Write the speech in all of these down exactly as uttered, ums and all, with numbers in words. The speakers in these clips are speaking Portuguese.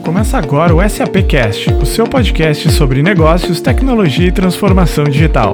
Começa agora o SAPcast, o seu podcast sobre negócios, tecnologia e transformação digital.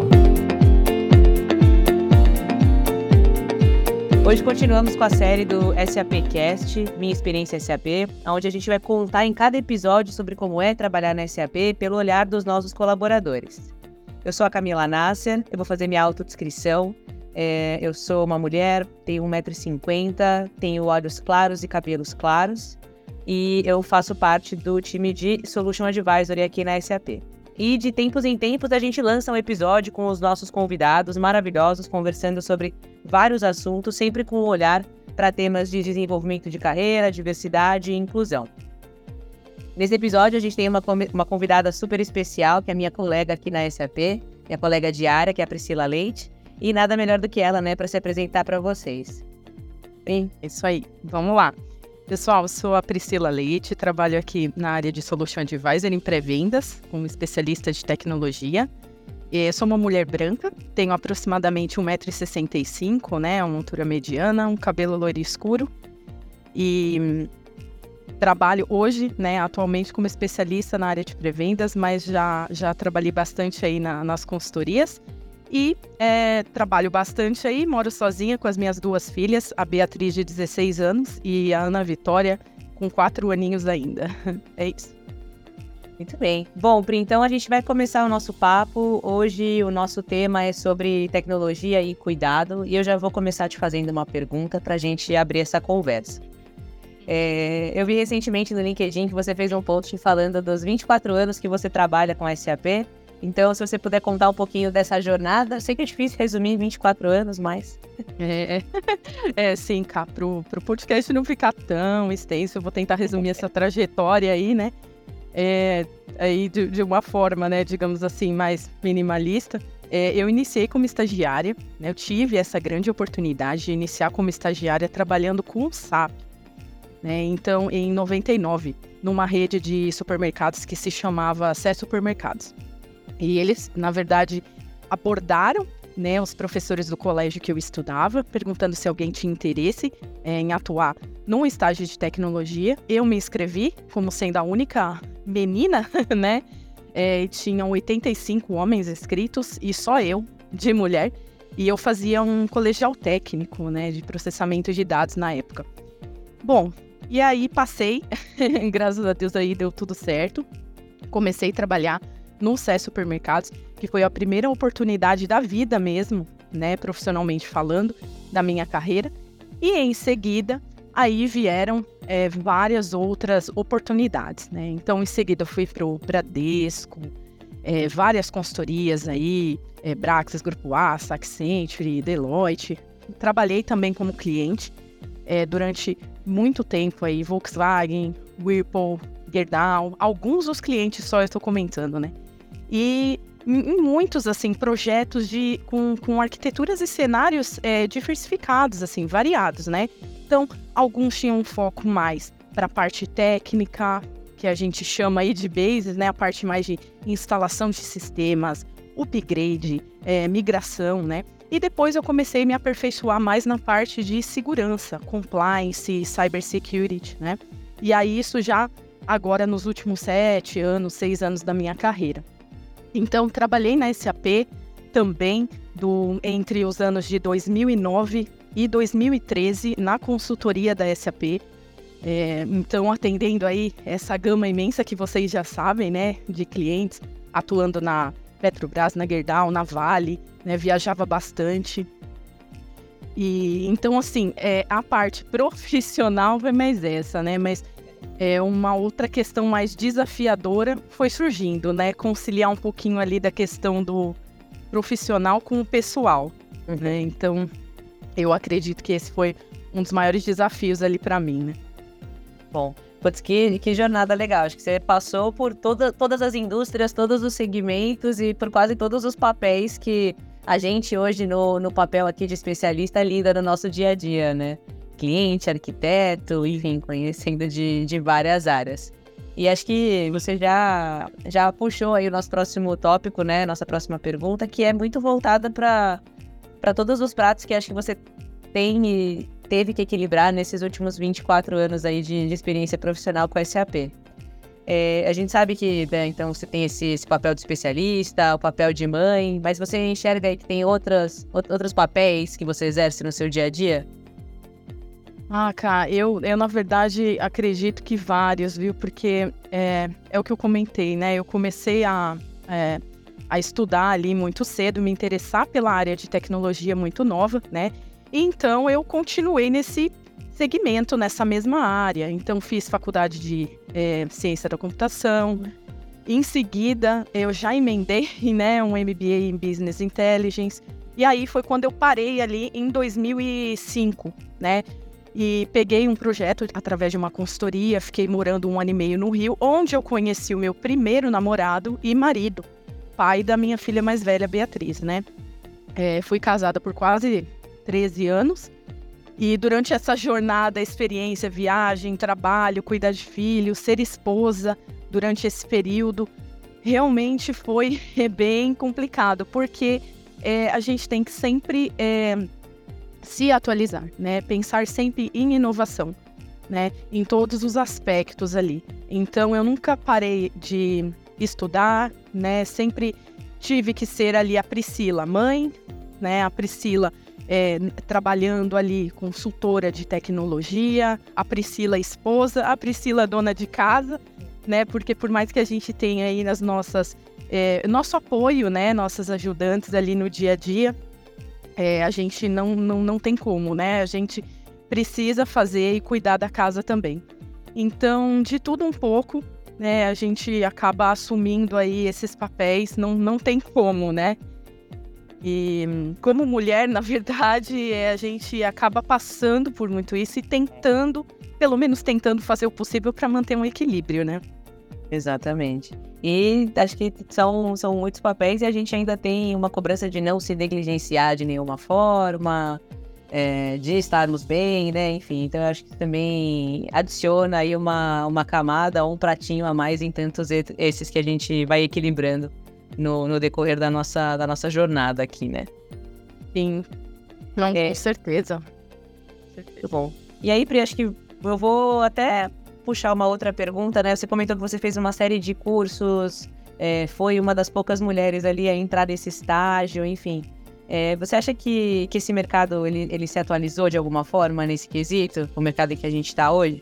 Hoje continuamos com a série do SAPcast, Minha Experiência S A P, onde a gente vai contar em cada episódio sobre como é trabalhar na S A P pelo olhar dos nossos colaboradores. Eu sou a Camila Nasser, eu vou fazer minha autodescrição. É, eu sou uma mulher, tenho um metro e cinquenta, tenho olhos claros e cabelos claros e eu faço parte do time de Solution Advisory aqui na S A P. E de tempos em tempos a gente lança um episódio com os nossos convidados maravilhosos, conversando sobre vários assuntos, sempre com um olhar para temas de desenvolvimento de carreira, diversidade e inclusão. Nesse episódio a gente tem uma, uma convidada super especial, que é a minha colega aqui na S A P, minha colega diária, que é a Priscila Leite. E nada melhor do que ela, né, para se apresentar para vocês. Bem, é isso aí. Vamos lá. Pessoal, eu sou a Priscila Leite, trabalho aqui na área de Solution Advisor em pré-vendas, como especialista de tecnologia. Eu sou uma mulher branca, tenho aproximadamente um metro e sessenta e cinco, né, uma altura mediana, um cabelo loiro escuro. E hum, trabalho hoje, né, atualmente como especialista na área de pré-vendas, mas já, já trabalhei bastante aí na, nas consultorias. E é, trabalho bastante aí, moro sozinha com as minhas duas filhas, a Beatriz de dezesseis anos e a Ana Vitória com quatro aninhos ainda. É isso. Muito bem. Bom, Pri, então a gente vai começar o nosso papo. Hoje o nosso tema é sobre tecnologia e cuidado. E eu já vou começar te fazendo uma pergunta para a gente abrir essa conversa. É, eu vi recentemente no LinkedIn que você fez um post falando dos vinte e quatro anos que você trabalha com a S A P. Então, se você puder contar um pouquinho dessa jornada, eu sei que é difícil resumir em vinte e quatro anos, mas... É, é sim, cá, pro, pro podcast não ficar tão extenso, eu vou tentar resumir essa trajetória aí, né? É, aí de, de uma forma, né, digamos assim, mais minimalista. É, eu iniciei como estagiária, né? Eu tive essa grande oportunidade de iniciar como estagiária trabalhando com o S A P. Né? Então, em noventa e nove, numa rede de supermercados que se chamava Sé Supermercados. E eles, na verdade, abordaram, né, os professores do colégio que eu estudava, perguntando se alguém tinha interesse é, em atuar num estágio de tecnologia. Eu me inscrevi como sendo a única menina, né? É, tinham oitenta e cinco homens inscritos e só eu, de mulher. E eu fazia um colegial técnico, né, de processamento de dados na época. Bom, e aí passei, graças a Deus aí deu tudo certo. Comecei a trabalhar no Sé Supermercados, que foi a primeira oportunidade da vida mesmo, né, profissionalmente falando, da minha carreira. E em seguida, aí vieram é, várias outras oportunidades, né? Então, em seguida, eu fui para o Bradesco, é, várias consultorias aí, é, Braxis, Grupo A, Accenture, Deloitte. Trabalhei também como cliente é, durante muito tempo aí, Volkswagen, Whirlpool, Gerdau, alguns dos clientes só eu estou comentando, né? E em muitos, assim, projetos de, com, com arquiteturas e cenários é, diversificados, assim, variados, né? Então, alguns tinham um foco mais para a parte técnica, que a gente chama aí de bases, né? A parte mais de instalação de sistemas, upgrade, é, migração, né? E depois eu comecei a me aperfeiçoar mais na parte de segurança, compliance, cybersecurity, né? E aí isso já agora nos últimos sete anos, seis anos da minha carreira. Então, trabalhei na S A P também do, entre os anos de dois mil e nove e dois mil e treze na consultoria da S A P. É, então, atendendo aí essa gama imensa que vocês já sabem, né, de clientes, atuando na Petrobras, na Gerdau, na Vale, né, viajava bastante. E então, assim, é, a parte profissional foi mais essa, né, mas... É, uma outra questão mais desafiadora foi surgindo, né? Conciliar um pouquinho ali da questão do profissional com o pessoal, uhum. né? Então, eu acredito que esse foi um dos maiores desafios ali para mim, né? Bom, putz, que, que jornada legal. Acho que você passou por toda, todas as indústrias, todos os segmentos e por quase todos os papéis que a gente hoje no, no papel aqui de especialista lida no nosso dia a dia, né? Cliente, arquiteto, enfim, conhecendo de, de várias áreas. E acho que você já, já puxou aí o nosso próximo tópico, né? Nossa próxima pergunta, que é muito voltada para para todos os pratos que acho que você tem e teve que equilibrar nesses últimos vinte e quatro anos aí de, de experiência profissional com a S A P. É, a gente sabe que, né, então, você tem esse, esse papel de especialista, o papel de mãe, mas você enxerga aí que tem outras, outros papéis que você exerce no seu dia a dia? Ah, cara, eu, eu na verdade acredito que vários, viu? Porque é, é o que eu comentei, né? Eu comecei a, é, a estudar ali muito cedo, me interessar pela área de tecnologia muito nova, né? E então eu continuei nesse segmento, nessa mesma área. Então fiz faculdade de é, ciência da computação. Em seguida, eu já emendei, né, um M B A em Business Intelligence. E aí foi quando eu parei ali em dois mil e cinco, né? E peguei um projeto através de uma consultoria, fiquei morando um ano e meio no Rio, onde eu conheci o meu primeiro namorado e marido, pai da minha filha mais velha, Beatriz, né? É, fui casada por quase treze anos. E durante essa jornada, experiência, viagem, trabalho, cuidar de filho, ser esposa, durante esse período, realmente foi bem complicado, porque é, a gente tem que sempre é, se atualizar, né? Pensar sempre em inovação, né? Em todos os aspectos ali. Então, eu nunca parei de estudar, né? Sempre tive que ser ali a Priscila, mãe, né? A Priscila É, trabalhando ali, consultora de tecnologia, a Priscila esposa, a Priscila dona de casa, né? Porque por mais que a gente tenha aí nas nossas, é, nosso apoio, né? Nossas ajudantes ali no dia a dia, é, a gente não, não, não tem como, né? A gente precisa fazer e cuidar da casa também. Então, de tudo um pouco, né? A gente acaba assumindo aí esses papéis, não, não tem como, né? E como mulher, na verdade, a gente acaba passando por muito isso e tentando, pelo menos tentando fazer o possível para manter um equilíbrio, né? Exatamente. E acho que são, são muitos papéis e a gente ainda tem uma cobrança de não se negligenciar de nenhuma forma, é, de estarmos bem, né? Enfim, então eu acho que também adiciona aí uma, uma camada, um pratinho a mais em tantos esses que a gente vai equilibrando No, no decorrer da nossa, da nossa jornada aqui, né? Sim, não, é. com certeza. Muito bom. E aí, Pri, acho que eu vou até puxar uma outra pergunta, né? Você comentou que você fez uma série de cursos, é, foi uma das poucas mulheres ali a entrar nesse estágio, enfim. É, você acha que, que esse mercado, ele, ele se atualizou de alguma forma nesse quesito? O mercado em que a gente está hoje?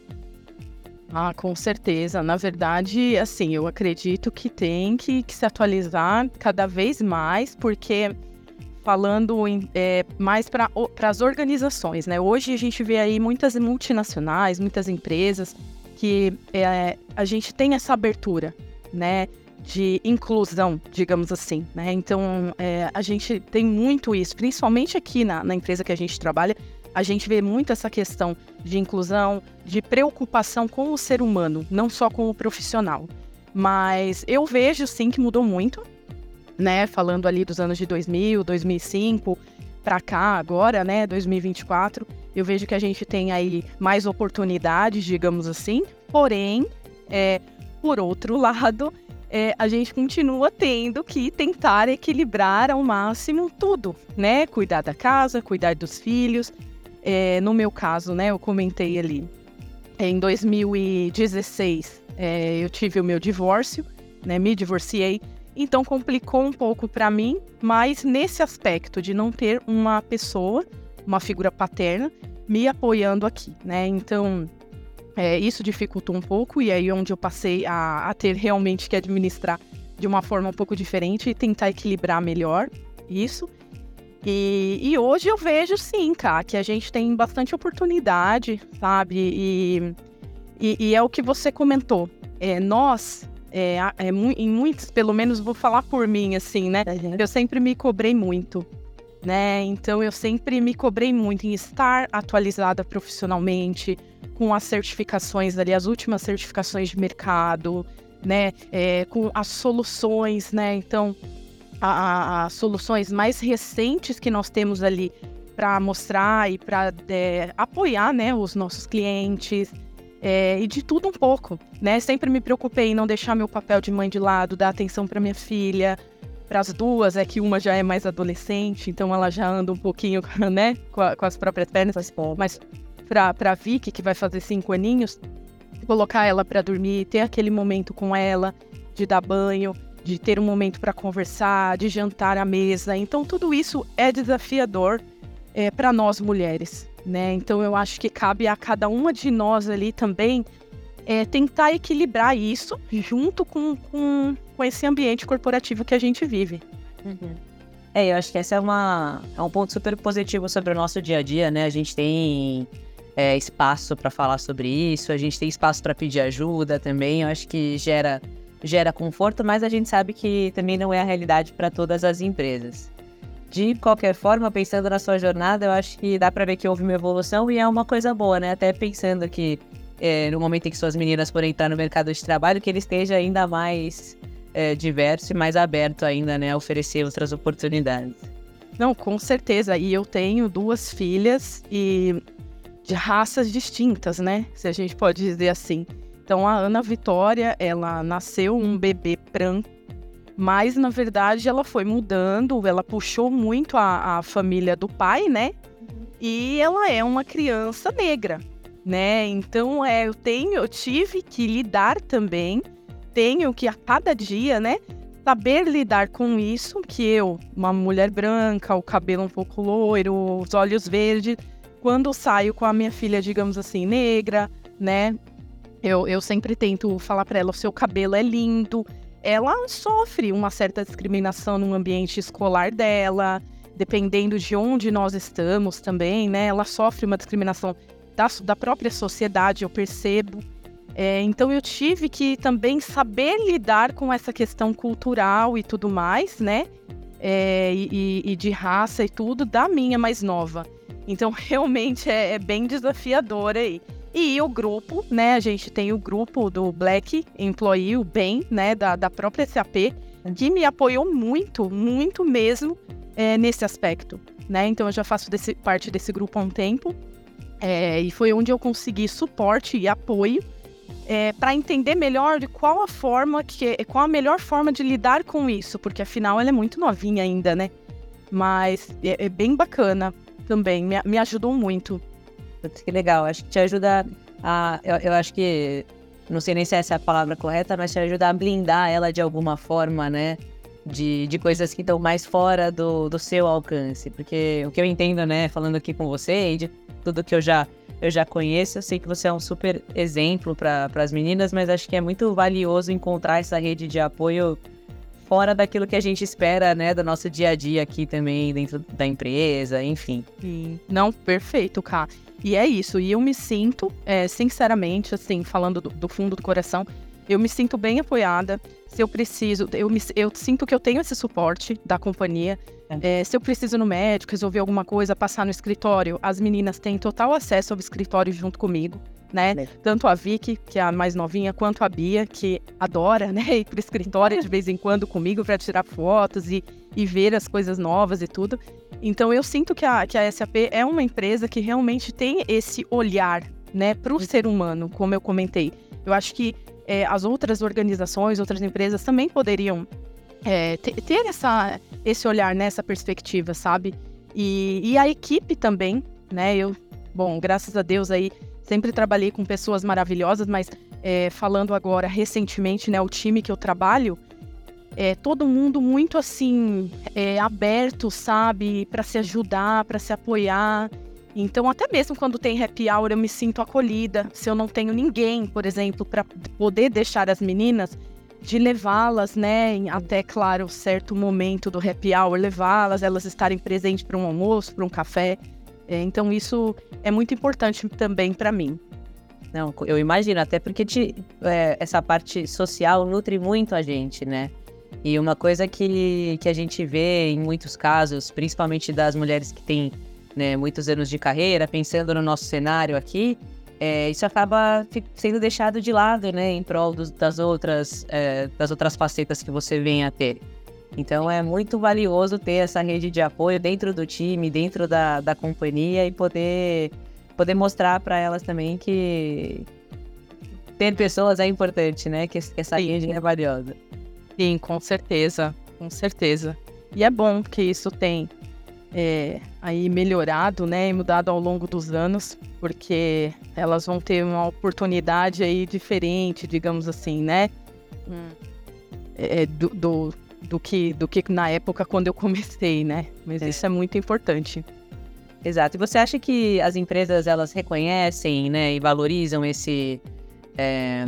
Ah, com certeza. Na verdade, assim, eu acredito que tem que, que se atualizar cada vez mais, porque falando em, é, mais para as organizações, né? Hoje a gente vê aí muitas multinacionais, muitas empresas que é, a gente tem essa abertura, né? De inclusão, digamos assim, né? Então, é, a gente tem muito isso, principalmente aqui na, na empresa que a gente trabalha. A gente vê muito essa questão de inclusão, de preocupação com o ser humano, não só com o profissional. Mas eu vejo, sim, que mudou muito, né? Falando ali dos anos de dois mil, dois mil e cinco, para cá agora, né? dois mil e vinte e quatro, eu vejo que a gente tem aí mais oportunidades, digamos assim. Porém, é, por outro lado, é, a gente continua tendo que tentar equilibrar ao máximo tudo, né? Cuidar da casa, cuidar dos filhos. É, no meu caso, né, eu comentei ali, em dois mil e dezesseis é, eu tive o meu divórcio, né, me divorciei, então complicou um pouco para mim, mas nesse aspecto de não ter uma pessoa, uma figura paterna, me apoiando aqui, né, então é, isso dificultou um pouco, e aí onde eu passei a, a ter realmente que administrar de uma forma um pouco diferente e tentar equilibrar melhor isso. E, e hoje eu vejo, sim, cara, que a gente tem bastante oportunidade, sabe? E, e, e é o que você comentou. É, nós, é, é, em muitos, pelo menos vou falar por mim, assim, né? Uhum. Eu sempre me cobrei muito, né? Então, eu sempre me cobrei muito em estar atualizada profissionalmente, com as certificações ali, as últimas certificações de mercado, né? É, com as soluções, né? Então... as soluções mais recentes que nós temos ali para mostrar e para é, apoiar, né, os nossos clientes, é, e de tudo um pouco, né? Sempre me preocupei em não deixar meu papel de mãe de lado, dar atenção para minha filha, para as duas, é que uma já é mais adolescente, então ela já anda um pouquinho, né, com, a, com as próprias pernas, mas para a Vicky, que vai fazer cinco aninhos, colocar ela para dormir, ter aquele momento com ela, de dar banho, de ter um momento para conversar, de jantar à mesa. Então, tudo isso é desafiador é, para nós mulheres, né? Então, eu acho que cabe a cada uma de nós ali também é, tentar equilibrar isso junto com, com, com esse ambiente corporativo que a gente vive. Uhum. É, eu acho que esse é, uma, é um ponto super positivo sobre o nosso dia a dia, né? A gente tem é, espaço para falar sobre isso, a gente tem espaço para pedir ajuda também. Eu acho que gera... gera conforto, mas a gente sabe que também não é a realidade para todas as empresas. De qualquer forma, pensando na sua jornada, eu acho que dá para ver que houve uma evolução e é uma coisa boa, né? Até pensando que é, no momento em que suas meninas forem entrar no mercado de trabalho, que ele esteja ainda mais é, diverso e mais aberto ainda, né? A oferecer outras oportunidades. Não, com certeza. E eu tenho duas filhas e de raças distintas, né? Se a gente pode dizer assim. Então, a Ana Vitória, ela nasceu um bebê branco, mas, na verdade, ela foi mudando, ela puxou muito a, a família do pai, né? E ela é uma criança negra, né? Então, é, eu tenho, eu tive que lidar também, tenho que, a cada dia, né, saber lidar com isso, que eu, uma mulher branca, o cabelo um pouco loiro, os olhos verdes, quando saio com a minha filha, digamos assim, negra, né? Eu, eu sempre tento falar para ela, o seu cabelo é lindo. Ela sofre uma certa discriminação no ambiente escolar dela, dependendo de onde nós estamos também, né? Ela sofre uma discriminação da, da própria sociedade, eu percebo. É, então eu tive que também saber lidar com essa questão cultural e tudo mais, né? É, e, e de raça e tudo, da minha mais nova. Então realmente é, é bem desafiador aí. E o grupo, né, a gente tem o grupo do Black Employee, o B E M, né, da, da própria S A P, que me apoiou muito, muito mesmo é, nesse aspecto, né, então eu já faço desse, parte desse grupo há um tempo, é, e foi onde eu consegui suporte e apoio é, para entender melhor de qual a forma, que, qual a melhor forma de lidar com isso, porque afinal ela é muito novinha ainda, né, mas é, é bem bacana também, me, me ajudou muito. Que legal, acho que te ajuda a... Eu, eu acho que, não sei nem se essa é a palavra correta, mas te ajuda a blindar ela de alguma forma, né? De, de coisas que estão mais fora do, do seu alcance. Porque o que eu entendo, né, falando aqui com você e de tudo que eu já, eu já conheço, eu sei que você é um super exemplo para as meninas, mas acho que é muito valioso encontrar essa rede de apoio fora daquilo que a gente espera, né, do nosso dia a dia aqui também, dentro da empresa, enfim. Sim. Não, perfeito, Ká. E é isso, e eu me sinto, é, sinceramente, assim, falando do, do fundo do coração, eu me sinto bem apoiada. Se eu preciso, eu, me, eu sinto que eu tenho esse suporte da companhia. É. É, se eu preciso ir no médico, resolver alguma coisa, passar no escritório, as meninas têm total acesso ao escritório junto comigo, né? É. Tanto a Vicky, que é a mais novinha, quanto a Bia, que adora, né, ir pro escritório de vez em quando comigo para tirar fotos e, e ver as coisas novas e tudo. Então, eu sinto que a, que a S A P é uma empresa que realmente tem esse olhar, né, para o ser humano, como eu comentei. Eu acho que é, as outras organizações, outras empresas também poderiam é, ter, ter essa, esse olhar, né, essa perspectiva, sabe? E, e a equipe também, né? Eu, bom, graças a Deus aí, sempre trabalhei com pessoas maravilhosas, mas é, falando agora recentemente, né, o time que eu trabalho, é todo mundo muito assim, é, aberto, sabe, para se ajudar, para se apoiar. Então, até mesmo quando tem happy hour, eu me sinto acolhida. Se eu não tenho ninguém, por exemplo, para poder deixar as meninas, de levá-las, né, até, claro, certo momento do happy hour, levá-las, elas estarem presentes para um almoço, para um café. É, então, isso é muito importante também para mim. Não, eu imagino, até porque te, é, essa parte social nutre muito a gente, né? E uma coisa que, que a gente vê em muitos casos, principalmente das mulheres que têm, né, muitos anos de carreira, pensando no nosso cenário aqui, é, isso acaba sendo deixado de lado, né, em prol dos, das, outras, é, das outras facetas que você vem a ter. Então é muito valioso ter essa rede de apoio dentro do time, dentro da, da companhia e poder, poder mostrar para elas também que ter pessoas é importante, né, que essa rede é valiosa. Sim, com certeza, com certeza. E é bom que isso tem é, aí melhorado, né, e mudado ao longo dos anos, porque elas vão ter uma oportunidade aí diferente, digamos assim, né, hum. é, do, do, do, que, do que na época quando eu comecei, né, mas é. Isso é muito importante. Exato. E você acha que as empresas, elas reconhecem, né, e valorizam esse, é,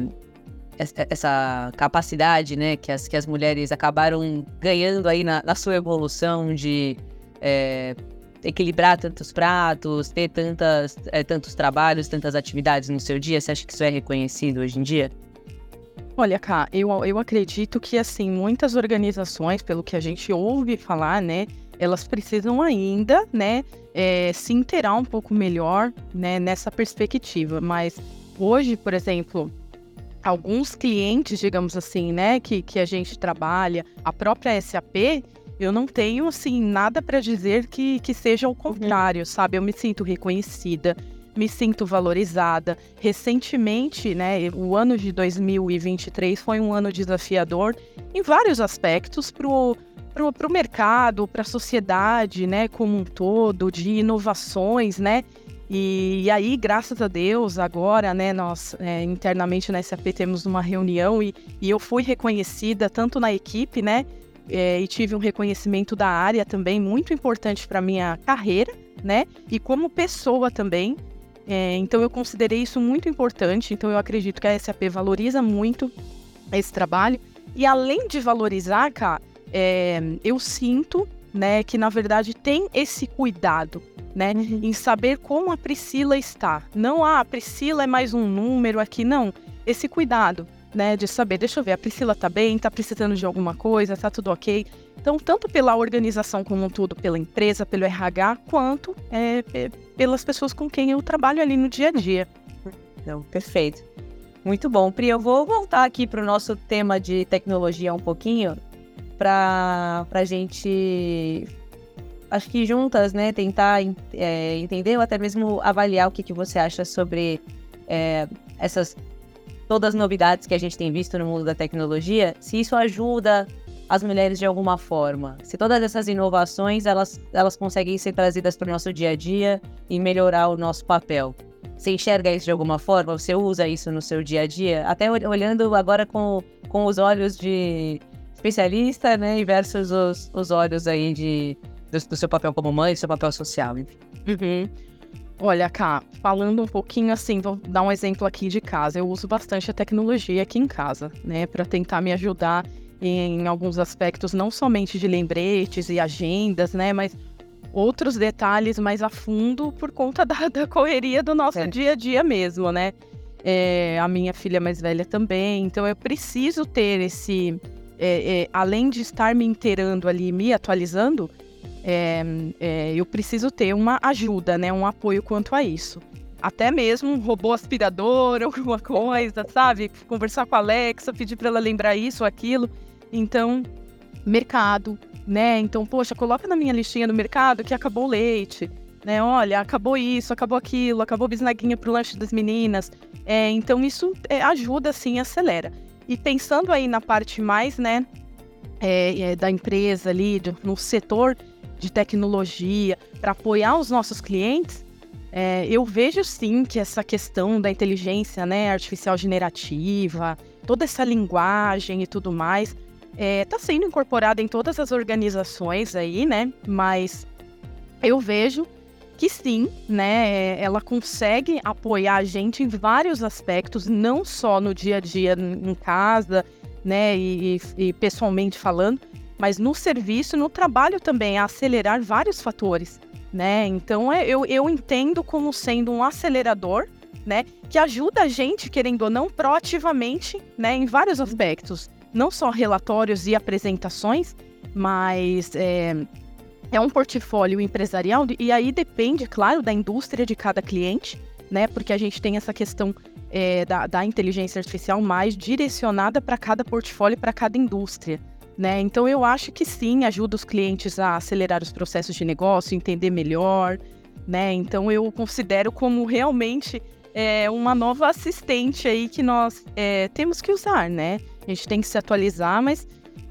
essa capacidade, né, que as, que as mulheres acabaram ganhando aí na, na sua evolução de é, equilibrar tantos pratos, ter tantas, é, tantos trabalhos, tantas atividades no seu dia? Você acha que isso é reconhecido hoje em dia? Olha, Ká, eu, eu acredito que, assim, muitas organizações, pelo que a gente ouve falar, né, elas precisam ainda, né, é, se inteirar um pouco melhor, né, nessa perspectiva. Mas hoje, por exemplo, alguns clientes, digamos assim, né, que, que a gente trabalha, a própria S A P, eu não tenho, assim, nada para dizer que, que seja o contrário, uhum. sabe? Eu me sinto reconhecida, me sinto valorizada. Recentemente, né, o ano de dois mil e vinte e três foi um ano desafiador em vários aspectos pro para o mercado, para a sociedade, né, como um todo, de inovações, né, e, e aí, graças a Deus, agora, né, nós é, internamente na S A P temos uma reunião e, e eu fui reconhecida tanto na equipe, né, é, e tive um reconhecimento da área também muito importante para minha carreira, né, e como pessoa também, é, então eu considerei isso muito importante, então eu acredito que a S A P valoriza muito esse trabalho, e além de valorizar, cara, É, eu sinto, né, que na verdade tem esse cuidado, né, uhum. em saber como a Priscila está. Não, ah, a Priscila é mais um número aqui, não. Esse cuidado, né, de saber, deixa eu ver, a Priscila tá bem, tá precisando de alguma coisa, tá tudo ok. Então, tanto pela organização como um todo, pela empresa, pelo R H, quanto é, é, pelas pessoas com quem eu trabalho ali no dia a dia. Não, perfeito. Muito bom. Pri, eu vou voltar aqui para o nosso tema de tecnologia um pouquinho, para a gente, acho que juntas, né, tentar é, entender ou até mesmo avaliar o que, que você acha sobre é, essas todas as novidades que a gente tem visto no mundo da tecnologia, se isso ajuda as mulheres de alguma forma, se todas essas inovações, elas, elas conseguem ser trazidas para o nosso dia a dia e melhorar o nosso papel. Você enxerga isso de alguma forma? Você usa isso no seu dia a dia? Até olhando agora com, com os olhos de especialista, né, e versus os, os olhos aí de, do, do seu papel como mãe, do seu papel social, enfim. Uhum. Olha, Ká, falando um pouquinho assim, vou dar um exemplo aqui de casa. Eu uso bastante a tecnologia aqui em casa, né, para tentar me ajudar em alguns aspectos, não somente de lembretes e agendas, né, mas outros detalhes mais a fundo por conta da, da correria do nosso é. dia a dia mesmo, né. É, a minha filha mais velha também, então eu preciso ter esse... É, é, além de estar me inteirando ali, me atualizando, é, é, eu preciso ter uma ajuda, né, um apoio quanto a isso. Até mesmo um robô aspirador, alguma coisa, sabe? Conversar com a Alexa, pedir para ela lembrar isso ou aquilo. Então, mercado, né? Então, poxa, coloca na minha listinha do mercado que acabou o leite, né? Olha, acabou isso, acabou aquilo, acabou a bisnaguinha pro lanche das meninas. É, então, isso é, ajuda, sim, acelera. E pensando aí na parte mais, né, é, é, da empresa ali, de, no setor de tecnologia, para apoiar os nossos clientes, é, eu vejo sim que essa questão da inteligência, né, artificial generativa, toda essa linguagem e tudo mais, está é, sendo incorporada em todas as organizações aí, né, mas eu vejo que sim, né, ela consegue apoiar a gente em vários aspectos, não só no dia a dia em casa, né, e, e pessoalmente falando, mas no serviço, no trabalho também, a acelerar vários fatores, né, então é, eu, eu entendo como sendo um acelerador, né, que ajuda a gente, querendo ou não, proativamente, né, em vários aspectos, não só relatórios e apresentações, mas... É, É um portfólio empresarial e aí depende, claro, da indústria de cada cliente, né? Porque a gente tem essa questão é, da, da inteligência artificial mais direcionada para cada portfólio, para cada indústria, né? Então eu acho que sim, ajuda os clientes a acelerar os processos de negócio, entender melhor, né? Então eu considero como realmente é, uma nova assistente aí que nós é, temos que usar, né? A gente tem que se atualizar, mas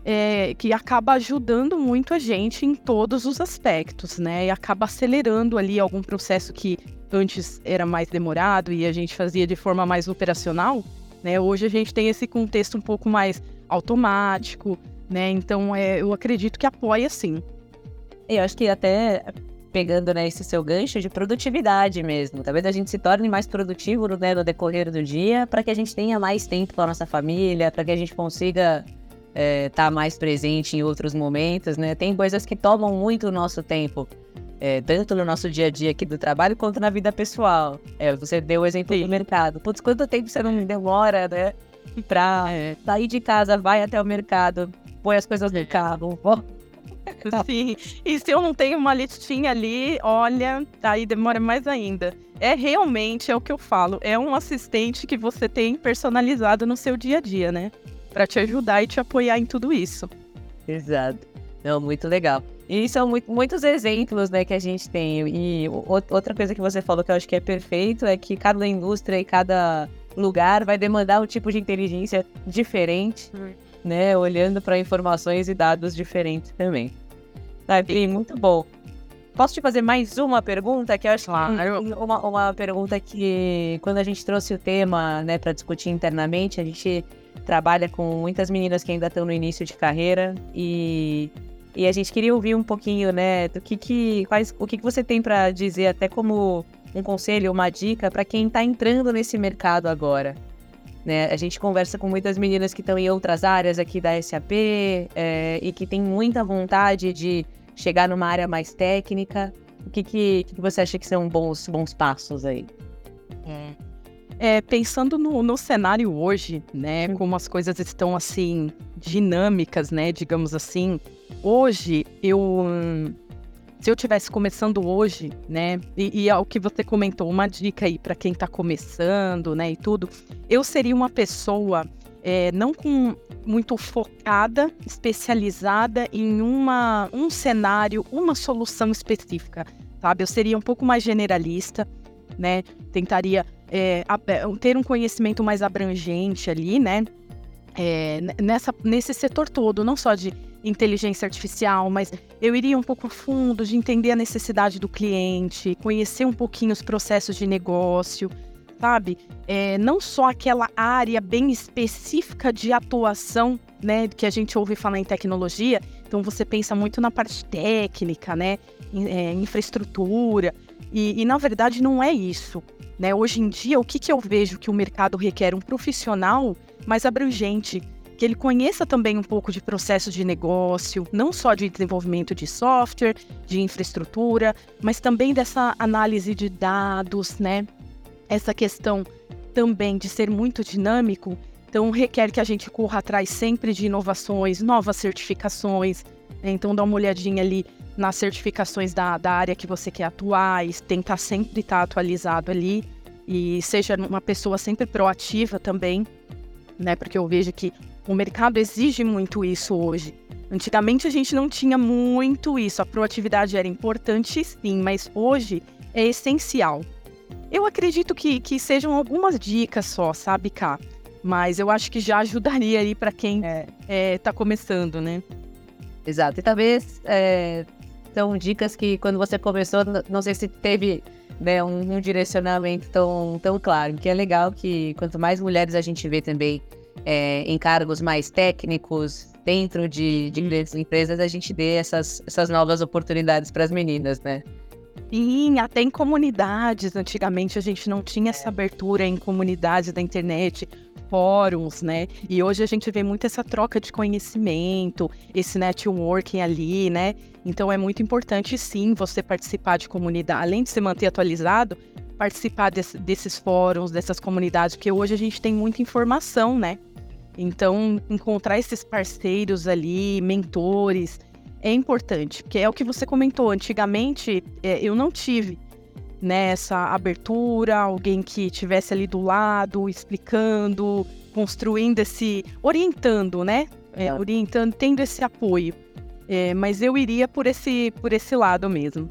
é, que acaba ajudando muito a gente em todos os aspectos, né? E acaba acelerando ali algum processo que antes era mais demorado e a gente fazia de forma mais operacional, né? Hoje a gente tem esse contexto um pouco mais automático, né? Então, é, eu acredito que apoia sim. Eu acho que até pegando, né, esse seu gancho de produtividade mesmo. Talvez a gente se torne mais produtivo, né, no decorrer do dia, para que a gente tenha mais tempo com a nossa família, para que a gente consiga estar é, tá mais presente em outros momentos, né? Tem coisas que tomam muito o nosso tempo, é, tanto no nosso dia a dia aqui do trabalho, quanto na vida pessoal. É, você deu o exemplo Sim. do mercado. Putz, quanto tempo você não demora, né, pra é. sair de casa, vai até o mercado, põe as coisas no carro, ó. Sim, e se eu não tenho uma listinha ali, olha, aí demora mais ainda. É realmente, é o que eu falo, é um assistente que você tem personalizado no seu dia a dia, né? Pra te ajudar e te apoiar em tudo isso. Exato. Não, muito legal. E são muito, muitos exemplos, né, que a gente tem. E o, outra coisa que você falou que eu acho que é perfeito é que cada indústria e cada lugar vai demandar um tipo de inteligência diferente. Hum. Né, olhando para informações e dados diferentes também. Tá, Pri, muito bom. Posso te fazer mais uma pergunta? Que eu acho claro. que uma, uma pergunta que, quando a gente trouxe o tema, né, para discutir internamente, a gente trabalha com muitas meninas que ainda estão no início de carreira e, e a gente queria ouvir um pouquinho, né, do que que, quais, o que, que você tem para dizer, até como um conselho, uma dica para quem está entrando nesse mercado agora. Né, a gente conversa com muitas meninas que estão em outras áreas aqui da S A P é, e que tem muita vontade de chegar numa área mais técnica. O que, que, que você acha que são bons, bons passos aí? É, pensando no, no cenário hoje, né, como as coisas estão assim, dinâmicas, né, digamos assim, hoje eu... Se eu estivesse começando hoje, né, e, e é o que você comentou, uma dica aí para quem está começando, né, e tudo, eu seria uma pessoa é, não com muito focada, especializada em uma, um cenário, uma solução específica, sabe? Eu seria um pouco mais generalista, né, tentaria é, ter um conhecimento mais abrangente ali, né, é, nessa, nesse setor todo, não só de inteligência artificial, mas eu iria um pouco a fundo de entender a necessidade do cliente, conhecer um pouquinho os processos de negócio, sabe? É, não só aquela área bem específica de atuação, né, que a gente ouve falar em tecnologia, então você pensa muito na parte técnica, né, em, é, infraestrutura, e, e na verdade não é isso, né? Hoje em dia, o que, que eu vejo que o mercado requer? Um profissional mais abrangente, que ele conheça também um pouco de processos de negócio, não só de desenvolvimento de software, de infraestrutura, mas também dessa análise de dados, né? Essa questão também de ser muito dinâmico, então requer que a gente corra atrás sempre de inovações, novas certificações, né? Então dá uma olhadinha ali nas certificações da, da área que você quer atuar e tentar sempre estar atualizado ali e seja uma pessoa sempre proativa também, né? Porque eu vejo que o mercado exige muito isso hoje. Antigamente a gente não tinha muito isso, a proatividade era importante sim, mas hoje é essencial. Eu acredito que, que sejam algumas dicas só, sabe, Ká? Mas eu acho que já ajudaria aí para quem é. É, tá começando, né? Exato, e talvez é, são dicas que quando você começou, não sei se teve, né, um, um direcionamento tão, tão claro, que é legal que quanto mais mulheres a gente vê também É, em cargos mais técnicos dentro de, de grandes empresas, a gente dê essas, essas novas oportunidades para as meninas, né? Sim, até em comunidades. Antigamente a gente não tinha essa abertura em comunidades da internet, fóruns, né? E hoje a gente vê muito essa troca de conhecimento, esse networking ali, né? Então é muito importante sim você participar de comunidade, além de se manter atualizado, participar desse, desses fóruns, dessas comunidades, porque hoje a gente tem muita informação, né? Então, encontrar esses parceiros ali, mentores, é importante, porque é o que você comentou, antigamente é, eu não tive, né, essa abertura, alguém que estivesse ali do lado, explicando, construindo esse, orientando, né? É, orientando, tendo esse apoio. É, mas eu iria por esse, por esse lado mesmo.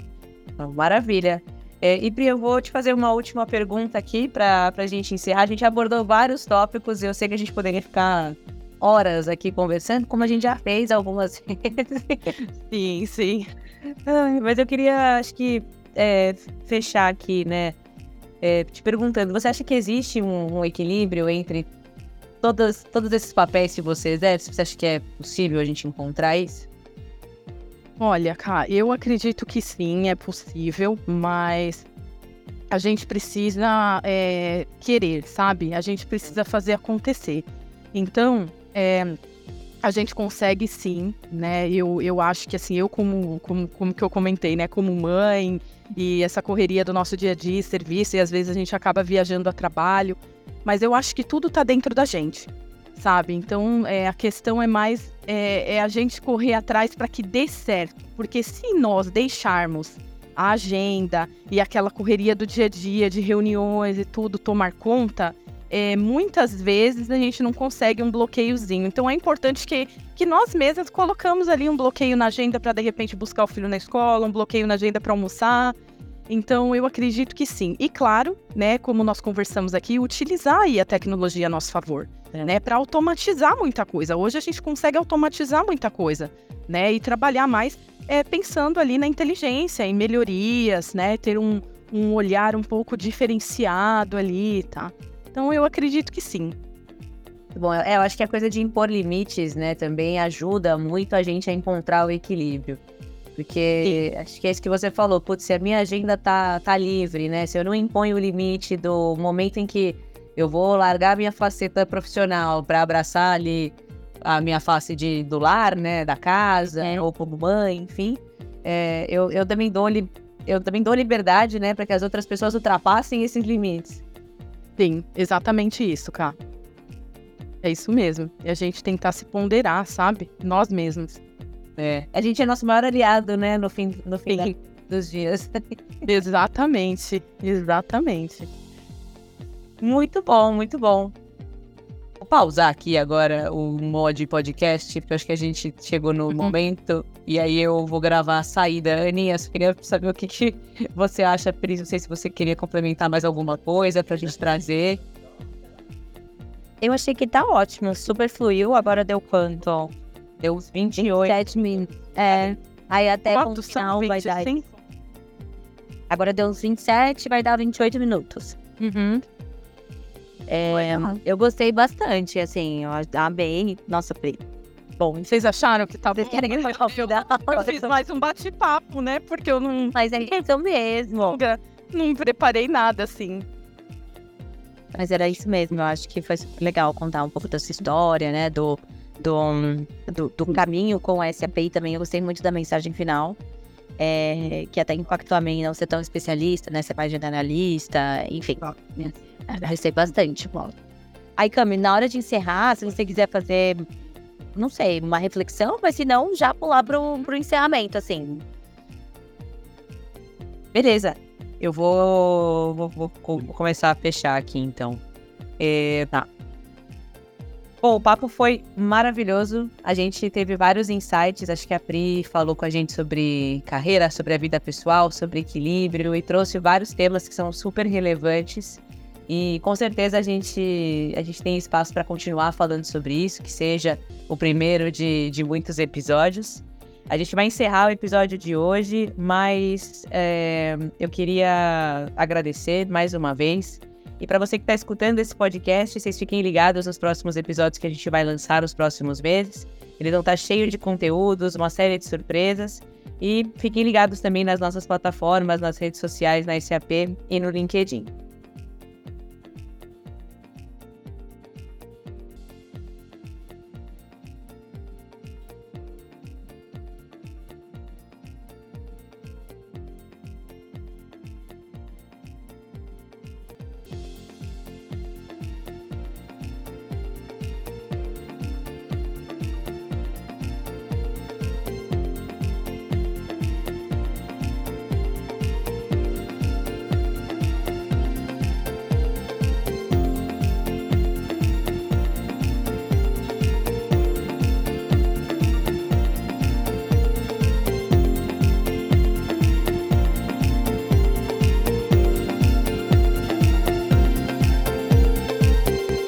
Maravilha. É, e Pri, eu vou te fazer uma última pergunta aqui para a gente encerrar. A gente abordou vários tópicos e eu sei que a gente poderia ficar horas aqui conversando, como a gente já fez algumas vezes. Sim, sim. Ai, mas eu queria, acho que, é, fechar aqui, né, é, te perguntando, você acha que existe um, um equilíbrio entre todas, todos esses papéis que você exerce? Você acha que é possível a gente encontrar isso? Olha, Ká, eu acredito que sim, é possível, mas a gente precisa é, querer, sabe? A gente precisa fazer acontecer. Então, é, a gente consegue sim, né? Eu, eu acho que assim, eu como, como, como que eu comentei, né? Como mãe e essa correria do nosso dia a dia, serviço, e às vezes a gente acaba viajando a trabalho, mas eu acho que tudo tá dentro da gente, sabe? Então, é, a questão é mais é, é a gente correr atrás para que dê certo, porque se nós deixarmos a agenda e aquela correria do dia a dia, de reuniões e tudo tomar conta, é, muitas vezes a gente não consegue um bloqueiozinho. Então é importante que, que nós mesmas colocamos ali um bloqueio na agenda para de repente buscar o filho na escola, um bloqueio na agenda para almoçar. Então eu acredito que sim. E claro, né, como nós conversamos aqui, utilizar aí a tecnologia a nosso favor, é. né, para automatizar muita coisa. Hoje a gente consegue automatizar muita coisa, né, e trabalhar mais é, pensando ali na inteligência, em melhorias, né, ter um, um olhar um pouco diferenciado ali, tá? Então, eu acredito que sim. Bom, eu acho que a coisa de impor limites, né, também ajuda muito a gente a encontrar o equilíbrio. Porque sim. Acho que é isso que você falou, putz, se a minha agenda tá, tá livre, né, se eu não imponho o limite do momento em que eu vou largar a minha faceta profissional para abraçar ali a minha face de, do lar, né, da casa, é. ou como mãe, enfim, é, eu, eu, também dou, eu também dou liberdade, né, para que as outras pessoas ultrapassem esses limites. Sim, exatamente isso, Ká. É isso mesmo. E a gente tentar se ponderar, sabe? Nós mesmos. É. A gente é nosso maior aliado, né? No fim, no fim da, dos dias. Exatamente. Exatamente. Muito bom, muito bom. Vou pausar aqui agora o mod podcast, porque eu acho que a gente chegou no uhum. momento. E aí eu vou gravar a saída. Aninha, eu queria saber o que, que você acha, Pris. Não sei se você queria complementar mais alguma coisa pra gente trazer. Eu achei que tá ótimo, super fluiu. Agora deu quanto? Deu uns vinte e oito. vinte e sete minutos. É. Aí até com o final vai dar. Agora deu uns vinte e sete, vai dar vinte e oito minutos. Uhum. É, eu gostei bastante, assim, eu amei. Nossa, Pri. Bom, vocês acharam que tá bom? Vocês querem que eu, eu, eu fiz mais um bate-papo, né? Porque eu não... Mas é isso mesmo. Não preparei nada, assim. Mas era isso mesmo. Eu acho que foi legal contar um pouco da sua história, né? Do, do, do, do caminho com a S A P I também. Eu gostei muito da mensagem final. É, que até impactou a mim não ser tão especialista, né? Ser mais generalista, enfim. Né? Eu gostei bastante. Bom. Aí, Cami, na hora de encerrar, se você quiser fazer... não sei, uma reflexão, mas se não, já pular pro, pro encerramento, assim. Beleza. Eu vou, vou, vou, vou começar a fechar aqui, então. É, tá. Bom, o papo foi maravilhoso. A gente teve vários insights. Acho que a Pri falou com a gente sobre carreira, sobre a vida pessoal, sobre equilíbrio e trouxe vários temas que são super relevantes. E com certeza a gente, a gente tem espaço para continuar falando sobre isso, que seja o primeiro de, de muitos episódios. A gente vai encerrar o episódio de hoje, mas é, eu queria agradecer mais uma vez. E para você que está escutando esse podcast, vocês fiquem ligados nos próximos episódios que a gente vai lançar nos próximos meses. Eles vão estar cheios de conteúdos, uma série de surpresas. E fiquem ligados também nas nossas plataformas, nas redes sociais, na S A P e no LinkedIn.